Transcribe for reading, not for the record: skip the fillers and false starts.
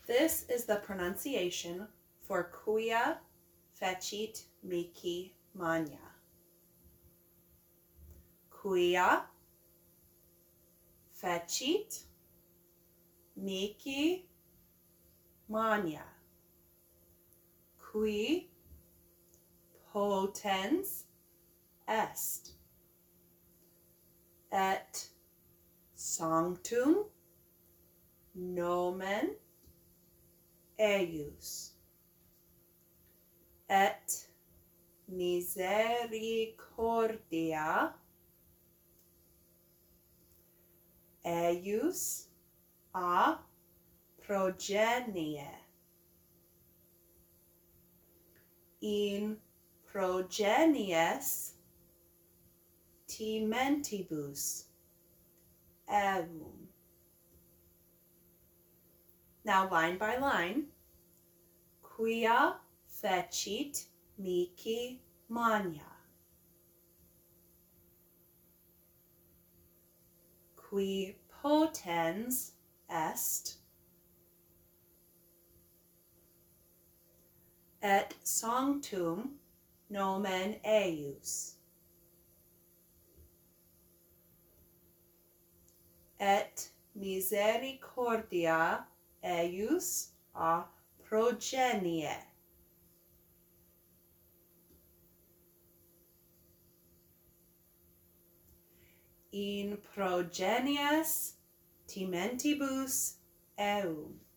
This is the pronunciation for quia fecit mihi magna. Quia fecit mihi magna. Qui potens est, et sanctum nomen eius, et misericordia eius a progenie, in progenies timentibus eum. Now line by line. Quia fecit mihi magna. Qui potens est, et sanctum nomen eius, et misericordia eius a progenie. In progenies timentibus eum.